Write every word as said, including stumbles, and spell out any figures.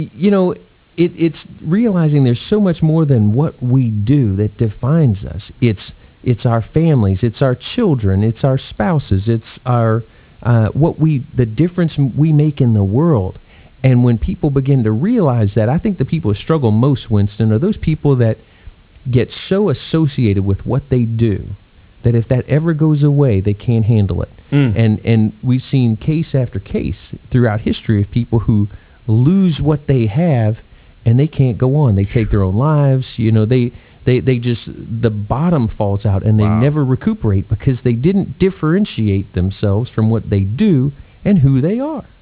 You know, it, it's realizing there's so much more than what we do that defines us. It's it's our families, it's our children, it's our spouses, it's our uh, what we the difference we make in the world. And when people begin to realize that, I think the people who struggle most, Winston, are those people that get so associated with what they do that if that ever goes away, they can't handle it. Mm. And and we've seen case after case throughout history of people who lose what they have and they can't go on. They take their own lives. You know, they they, they just, the bottom falls out and they Wow. never recuperate because they didn't differentiate themselves from what they do and who they are.